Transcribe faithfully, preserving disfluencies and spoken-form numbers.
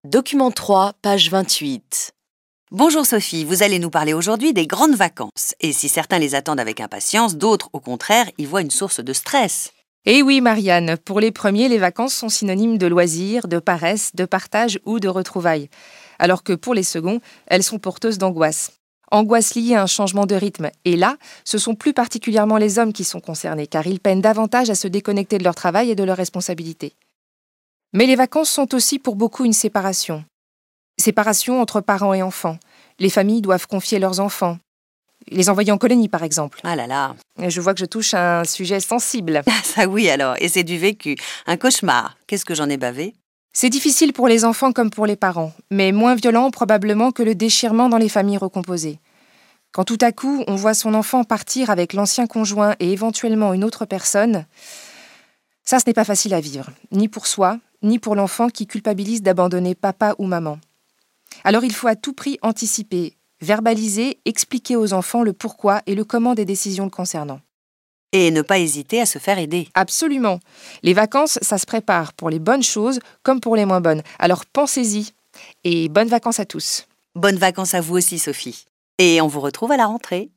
Document trois, page vingt-huit. Bonjour Sophie, vous allez nous parler aujourd'hui des grandes vacances. Et si certains les attendent avec impatience, d'autres, au contraire, y voient une source de stress. Eh oui, Marianne, pour les premiers, les vacances sont synonymes de loisirs, de paresse, de partage ou de retrouvailles. Alors que pour les seconds, elles sont porteuses d'angoisse. Angoisse liée à un changement de rythme. Et là, ce sont plus particulièrement les hommes qui sont concernés, car ils peinent davantage à se déconnecter de leur travail et de leurs responsabilités. Mais les vacances sont aussi pour beaucoup une séparation. Séparation entre parents et enfants. Les familles doivent confier leurs enfants. Les envoyer en colonie, par exemple. Ah là là. Et je vois que je touche à un sujet sensible. Ah ça oui alors, et c'est du vécu. Un cauchemar. Qu'est-ce que j'en ai bavé? C'est difficile pour les enfants comme pour les parents, mais moins violent probablement que le déchirement dans les familles recomposées. Quand tout à coup, on voit son enfant partir avec l'ancien conjoint et éventuellement une autre personne, ça, ce n'est pas facile à vivre, ni pour soi, ni pour l'enfant qui culpabilise d'abandonner papa ou maman. Alors il faut à tout prix anticiper, verbaliser, expliquer aux enfants le pourquoi et le comment des décisions le concernant. Et ne pas hésiter à se faire aider. Absolument. Les vacances, ça se prépare pour les bonnes choses comme pour les moins bonnes. Alors pensez-y et bonnes vacances à tous. Bonnes vacances à vous aussi Sophie. Et on vous retrouve à la rentrée.